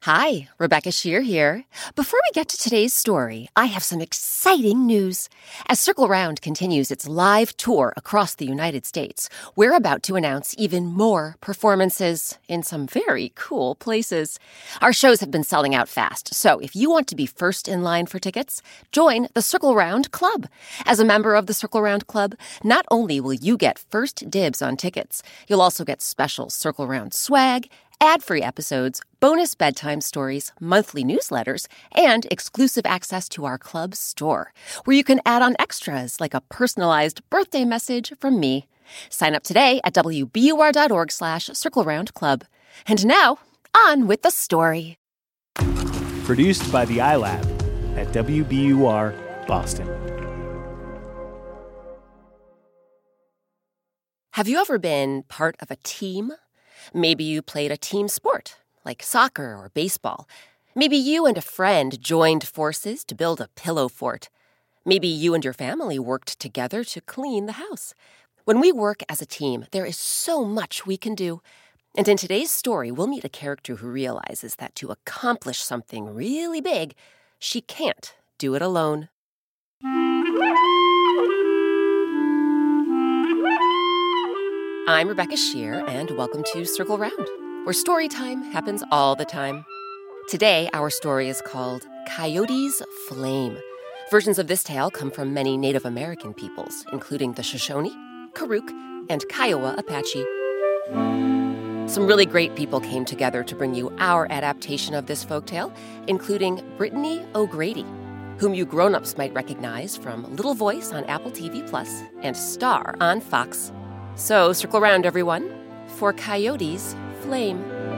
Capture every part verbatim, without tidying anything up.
Hi, Rebecca Shear here. Before we get to today's story, I have some exciting news. As Circle Round continues its live tour across the United States, we're about to announce even more performances in some very cool places. Our shows have been selling out fast, so if you want to be first in line for tickets, join the Circle Round Club. As a member of the Circle Round Club, not only will you get first dibs on tickets, you'll also get special Circle Round swag, ad-free episodes, bonus bedtime stories, monthly newsletters, and exclusive access to our club store, where you can add on extras like a personalized birthday message from me. Sign up today at wbur.org slash Circle Round Club. And now, on with the story. Produced by the iLab at W B U R Boston. Have you ever been part of a team? Maybe you played a team sport, like soccer or baseball. Maybe you and a friend joined forces to build a pillow fort. Maybe you and your family worked together to clean the house. When we work as a team, there is so much we can do. And in today's story, we'll meet a character who realizes that to accomplish something really big, she can't do it alone. I'm Rebecca Shear, and welcome to Circle Round, where story time happens all the time. Today, our story is called Coyote's Flame. Versions of this tale come from many Native American peoples, including the Shoshone, Karuk, and Kiowa Apache. Some really great people came together to bring you our adaptation of this folktale, including Brittany O'Grady, whom you grown-ups might recognize from Little Voice on Apple T V Plus and Star on Fox. So circle around, everyone, for Coyote's Flame.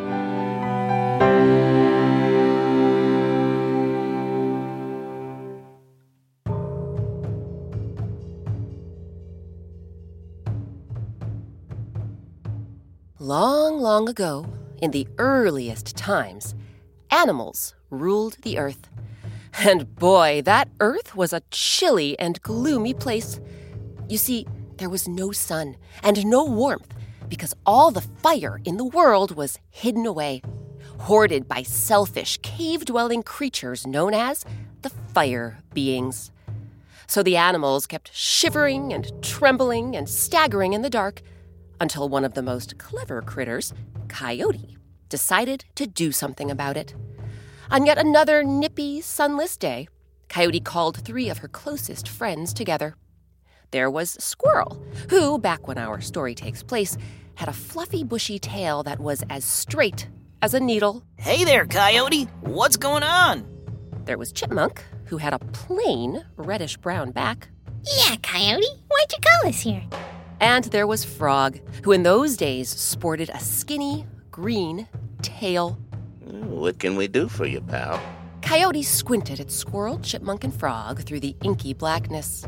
Long, long ago, in the earliest times, animals ruled the earth. And boy, that earth was a chilly and gloomy place. You see, there was no sun and no warmth because all the fire in the world was hidden away, hoarded by selfish, cave-dwelling creatures known as the fire beings. So the animals kept shivering and trembling and staggering in the dark until one of the most clever critters, Coyote, decided to do something about it. On yet another nippy, sunless day, Coyote called three of her closest friends together. There was Squirrel, who, back when our story takes place, had a fluffy, bushy tail that was as straight as a needle. Hey there, Coyote! What's going on? There was Chipmunk, who had a plain, reddish-brown back. Yeah, Coyote, why'd you call us here? And there was Frog, who in those days sported a skinny, green tail. What can we do for you, pal? Coyote squinted at Squirrel, Chipmunk, and Frog through the inky blackness.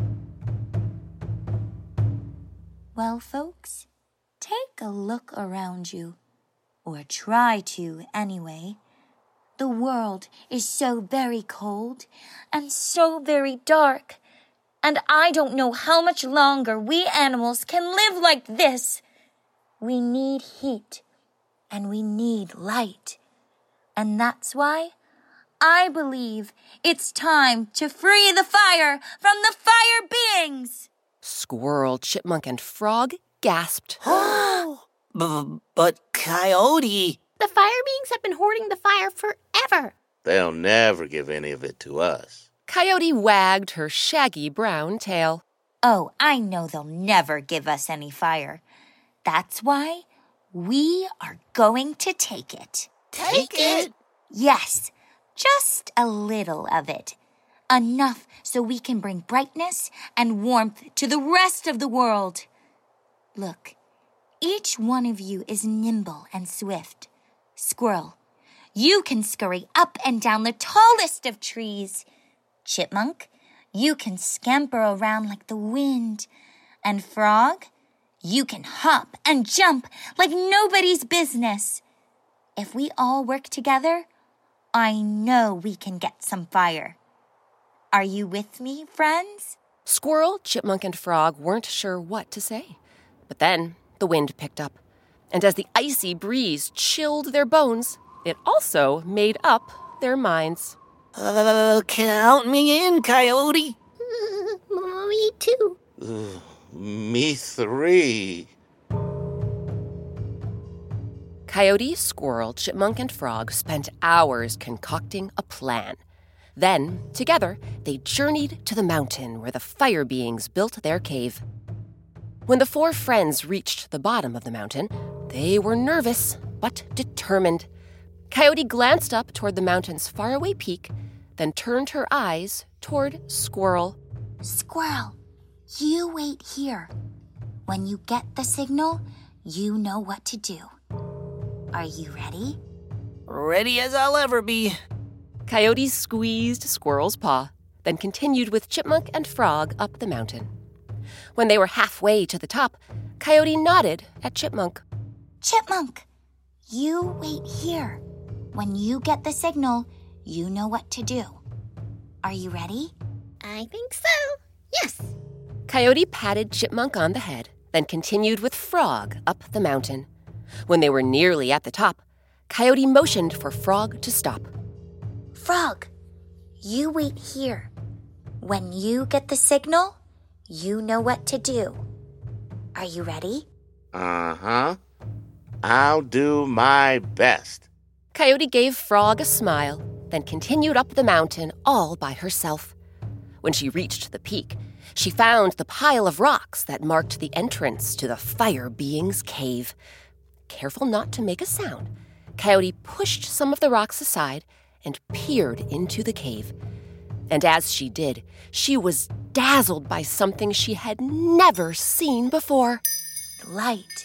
Well, folks, take a look around you. Or try to, anyway. The world is so very cold and so very dark. And I don't know how much longer we animals can live like this. We need heat and we need light. And that's why I believe it's time to free the fire from the fire beings. Squirrel, Chipmunk, and Frog gasped. B- but Coyote... The fire beings have been hoarding the fire forever. They'll never give any of it to us. Coyote wagged her shaggy brown tail. Oh, I know they'll never give us any fire. That's why we are going to take it. Take it? Yes, just a little of it. Enough so we can bring brightness and warmth to the rest of the world. Look, each one of you is nimble and swift. Squirrel, you can scurry up and down the tallest of trees. Chipmunk, you can scamper around like the wind. And Frog, you can hop and jump like nobody's business. If we all work together, I know we can get some fire. Are you with me, friends? Squirrel, Chipmunk, and Frog weren't sure what to say. But then the wind picked up, and as the icy breeze chilled their bones, It also made up their minds. Uh, count me in, Coyote. Me too. Ugh, me three. Coyote, Squirrel, Chipmunk, and Frog spent hours concocting a plan. Then, together, they journeyed to the mountain where the fire beings built their cave. When the four friends reached the bottom of the mountain, they were nervous but determined. Coyote glanced up toward the mountain's faraway peak, then turned her eyes toward Squirrel. Squirrel, you wait here. When you get the signal, you know what to do. Are you ready? Ready as I'll ever be. Coyote squeezed Squirrel's paw, then continued with Chipmunk and Frog up the mountain. When they were halfway to the top, Coyote nodded at Chipmunk. Chipmunk, you wait here. When you get the signal, you know what to do. Are you ready? I think so. Yes. Coyote patted Chipmunk on the head, then continued with Frog up the mountain. When they were nearly at the top, Coyote motioned for Frog to stop. Frog, you wait here. When you get the signal, you know what to do. Are you ready? Uh-huh. I'll do my best. Coyote gave Frog a smile, then continued up the mountain all by herself. When she reached the peak, she found the pile of rocks that marked the entrance to the fire being's cave. Careful not to make a sound, Coyote pushed some of the rocks aside and peered into the cave. And as she did, she was dazzled by something she had never seen before. Light.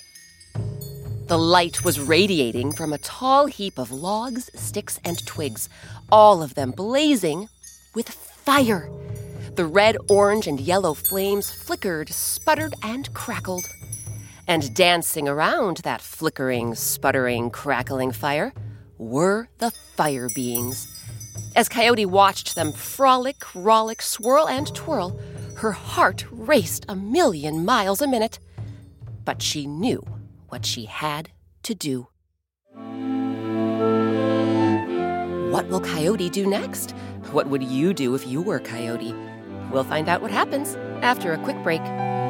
The light was radiating from a tall heap of logs, sticks, and twigs, all of them blazing with fire. The red, orange, and yellow flames flickered, sputtered, and crackled. And dancing around that flickering, sputtering, crackling fire were the fire beings. As Coyote watched them frolic, rollick, swirl, and twirl, her heart raced a million miles a minute. But she knew what she had to do. What will Coyote do next? What would you do if you were Coyote? We'll find out what happens after a quick break.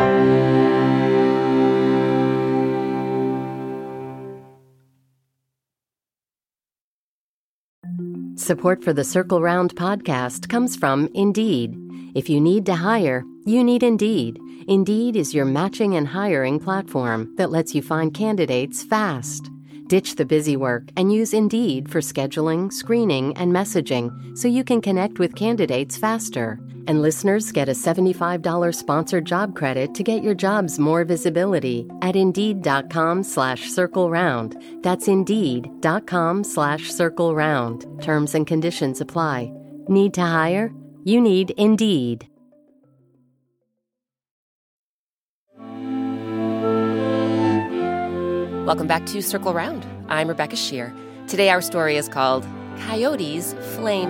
Support for the Circle Round podcast comes from Indeed. If you need to hire, you need Indeed. Indeed is your matching and hiring platform that lets you find candidates fast. Ditch the busy work and use Indeed for scheduling, screening, and messaging so you can connect with candidates faster. And listeners get a seventy-five dollars sponsored job credit to get your jobs more visibility at Indeed.com slash Circle Round. That's Indeed.com slash Circle Round. Terms and conditions apply. Need to hire? You need Indeed. Welcome back to Circle Round. I'm Rebecca Shear. Today our story is called Coyote's Flame.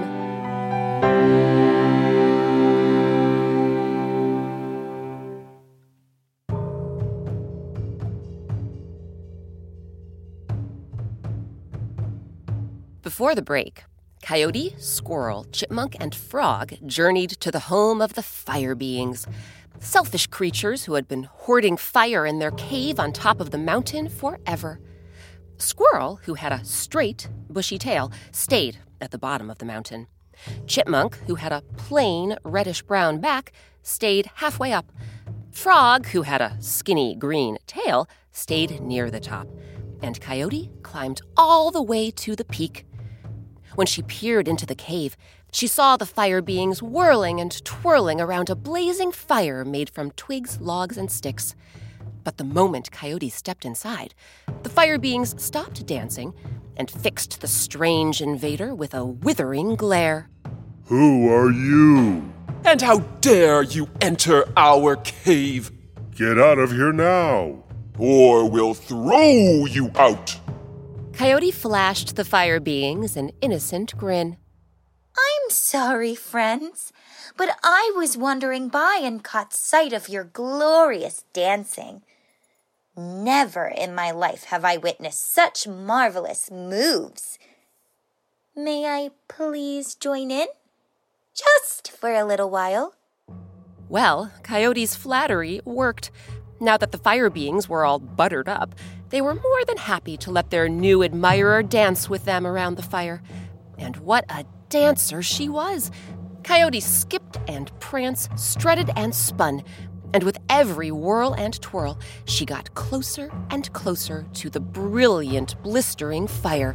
Before the break, Coyote, Squirrel, Chipmunk, and Frog journeyed to the home of the fire beings, selfish creatures who had been hoarding fire in their cave on top of the mountain forever. Squirrel, who had a straight, bushy tail, stayed at the bottom of the mountain. Chipmunk, who had a plain, reddish-brown back, stayed halfway up. Frog, who had a skinny green tail, stayed near the top. And Coyote climbed all the way to the peak. When she peered into the cave, she saw the fire beings whirling and twirling around a blazing fire made from twigs, logs, and sticks. But the moment Coyote stepped inside, the fire beings stopped dancing and fixed the strange invader with a withering glare. Who are you? And how dare you enter our cave? Get out of here now, or we'll throw you out. Coyote flashed the fire beings an innocent grin. I'm sorry, friends, but I was wandering by and caught sight of your glorious dancing. Never in my life have I witnessed such marvelous moves. May I please join in? Just for a little while. Well, Coyote's flattery worked. Now that the fire beings were all buttered up, they were more than happy to let their new admirer dance with them around the fire. And what a dancer she was! Coyote skipped and pranced, strutted and spun, and with every whirl and twirl, she got closer and closer to the brilliant, blistering fire,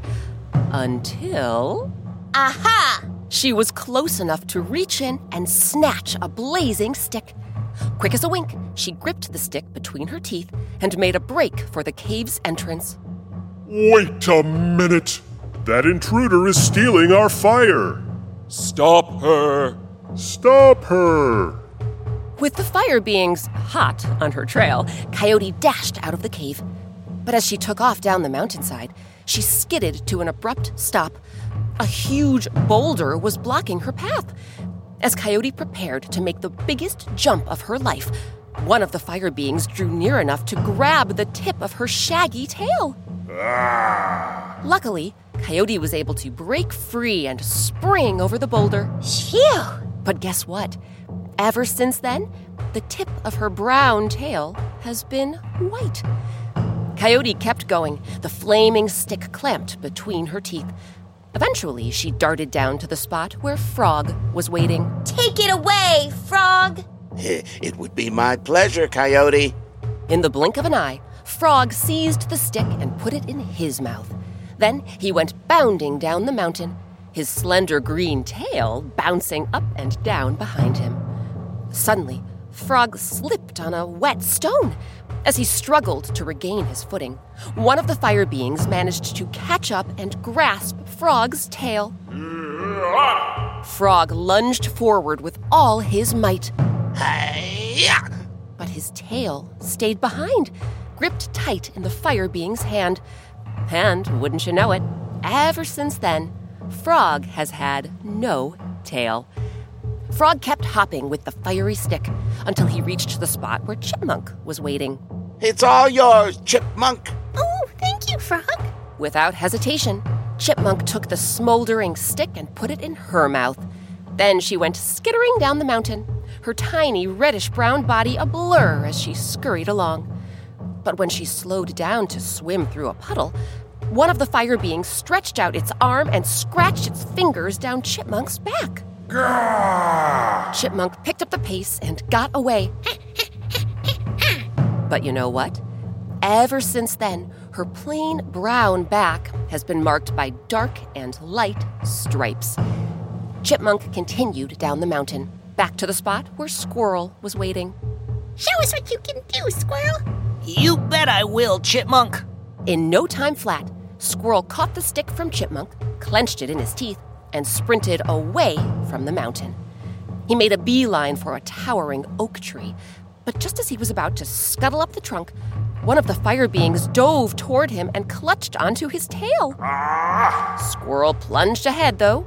until... Aha! She was close enough to reach in and snatch a blazing stick. Quick as a wink, she gripped the stick between her teeth and made a break for the cave's entrance. Wait a minute! That intruder is stealing our fire! Stop her! Stop her! With the fire beings hot on her trail, Coyote dashed out of the cave. But as she took off down the mountainside, she skidded to an abrupt stop. A huge boulder was blocking her path. As Coyote prepared to make the biggest jump of her life, one of the fire beings drew near enough to grab the tip of her shaggy tail. Ah. Luckily, Coyote was able to break free and spring over the boulder. Phew! But guess what? Ever since then, the tip of her brown tail has been white. Coyote kept going, the flaming stick clamped between her teeth. Eventually, she darted down to the spot where Frog was waiting. Take it away, Frog! It would be my pleasure, Coyote. In the blink of an eye, Frog seized the stick and put it in his mouth. Then he went bounding down the mountain, his slender green tail bouncing up and down behind him. Suddenly, Frog slipped on a wet stone. As he struggled to regain his footing, one of the fire beings managed to catch up and grasp Frog's tail. Frog lunged forward with all his might. Hi-ya! But his tail stayed behind, gripped tight in the fire being's hand. And, wouldn't you know it, ever since then, Frog has had no tail. Frog kept hopping with the fiery stick until he reached the spot where Chipmunk was waiting. It's all yours, Chipmunk. Oh, thank you, Frog. Without hesitation, Chipmunk took the smoldering stick and put it in her mouth. Then she went skittering down the mountain, her tiny reddish-brown body a blur as she scurried along. But when she slowed down to swim through a puddle, one of the fire beings stretched out its arm and scratched its fingers down Chipmunk's back. Gah! Chipmunk picked up the pace and got away. But you know what? Ever since then, her plain brown back has been marked by dark and light stripes. Chipmunk continued down the mountain, back to the spot where Squirrel was waiting. Show us what you can do, Squirrel. You bet I will, Chipmunk. In no time flat, Squirrel caught the stick from Chipmunk, clenched it in his teeth, and sprinted away from the mountain. He made a beeline for a towering oak tree, but just as he was about to scuttle up the trunk, one of the fire beings dove toward him and clutched onto his tail. Ah! Squirrel plunged ahead, though.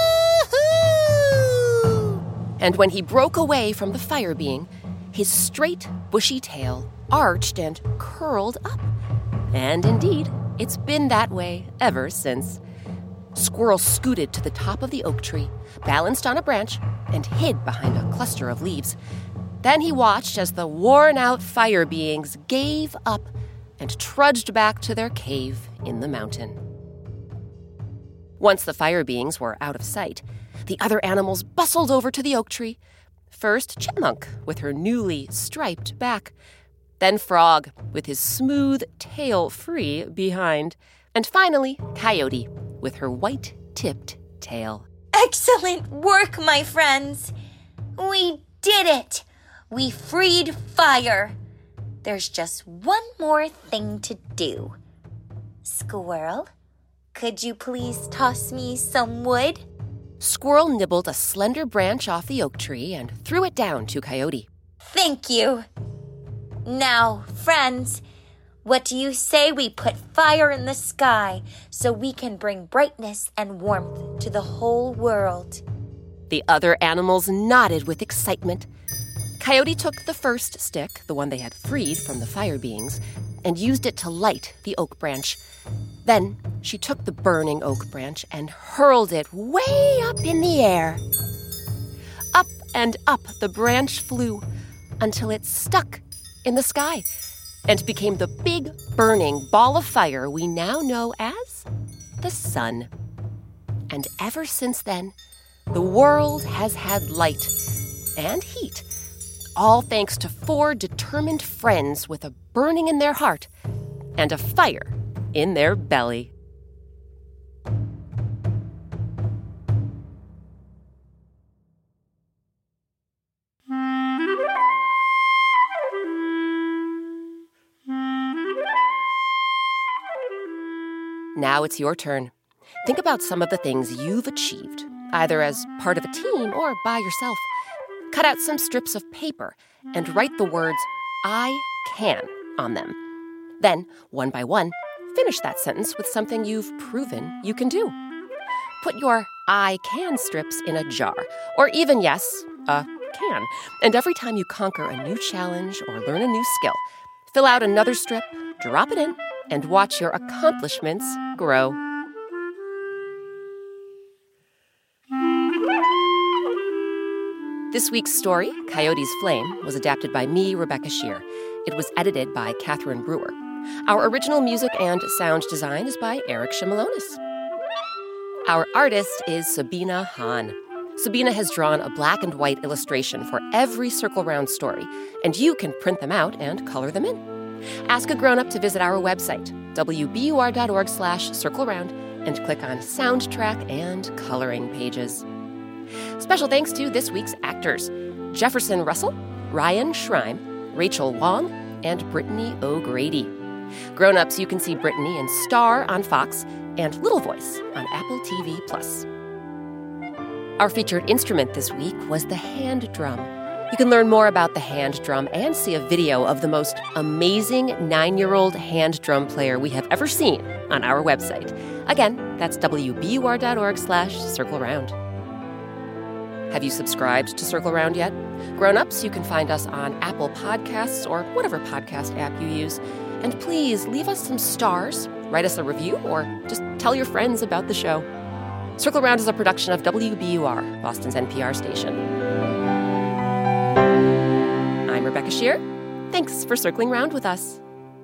Woohoo! And when he broke away from the fire being, his straight, bushy tail arched and curled up. And indeed, it's been that way ever since. Squirrel scooted to the top of the oak tree, balanced on a branch, and hid behind a cluster of leaves. Then he watched as the worn-out fire beings gave up and trudged back to their cave in the mountain. Once the fire beings were out of sight, the other animals bustled over to the oak tree. First, Chipmunk, with her newly striped back. Then Frog, with his smooth tail free behind. And finally, Coyote, with her white-tipped tail. Excellent work, my friends! We did it! We freed fire! There's just one more thing to do. Squirrel, could you please toss me some wood? Squirrel nibbled a slender branch off the oak tree and threw it down to Coyote. Thank you. Now, friends, what do you say we put fire in the sky so we can bring brightness and warmth to the whole world? The other animals nodded with excitement. Coyote took the first stick, the one they had freed from the fire beings, and used it to light the oak branch. Then she took the burning oak branch and hurled it way up in the air. Up and up the branch flew until it stuck in the sky and became the big burning ball of fire we now know as the sun. And ever since then, the world has had light and heat, all thanks to four determined friends with a burning in their heart and a fire in their belly. Now it's your turn. Think about some of the things you've achieved, either as part of a team or by yourself. Cut out some strips of paper and write the words, "I can," on them. Then, one by one, finish that sentence with something you've proven you can do. Put your I can strips in a jar, or even, yes, a can. And every time you conquer a new challenge or learn a new skill, fill out another strip, drop it in, and watch your accomplishments grow. This week's story, Coyote's Flame, was adapted by me, Rebecca Shear. It was edited by Catherine Brewer. Our original music and sound design is by Eric Shimalonis. Our artist is Sabina Hahn. Sabina has drawn a black and white illustration for every Circle Round story, and you can print them out and color them in. Ask a grown-up to visit our website, w b u r dot org slash circle round, and click on Soundtrack and Coloring pages. Special thanks to this week's actors, Jefferson Russell, Ryan Schreim, Rachel Wong, and Brittany O'Grady. Grown-ups, you can see Brittany in Star on Fox and Little Voice on Apple T V plus. Our featured instrument this week was the hand drum. You can learn more about the hand drum and see a video of the most amazing nine-year-old hand drum player we have ever seen on our website. Again, that's w b u r dot org slash circle round. Have you subscribed to Circle Round yet? Grown-ups, you can find us on Apple Podcasts or whatever podcast app you use. And please leave us some stars, write us a review, or just tell your friends about the show. Circle Round is a production of W B U R, Boston's N P R station. I'm Rebecca Shear. Thanks for circling round with us.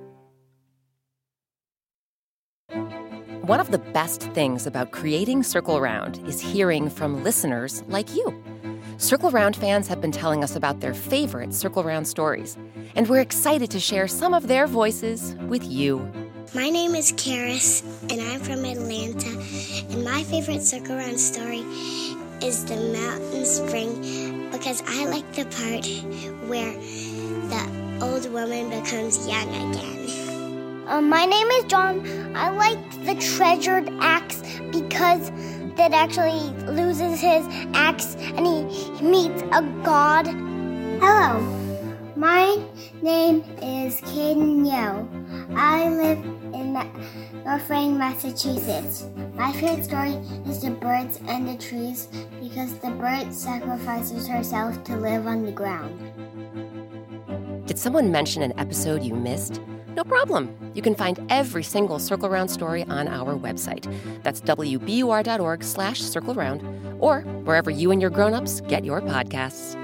One of the best things about creating Circle Round is hearing from listeners like you. Circle Round fans have been telling us about their favorite Circle Round stories, and we're excited to share some of their voices with you. My name is Karis, and I'm from Atlanta, and my favorite Circle Round story is the Mountain Spring, because I like the part where the old woman becomes young again. Um, my name is John. I like the treasured axe because that actually loses his axe and he meets a god. Hello, my name is Caden Yo. I live in North Reading, Massachusetts. My favorite story is the birds and the trees because the bird sacrifices herself to live on the ground. Did someone mention an episode you missed? No problem. You can find every single Circle Round story on our website. That's w b u r dot org slash circle round, or wherever you and your grown-ups get your podcasts.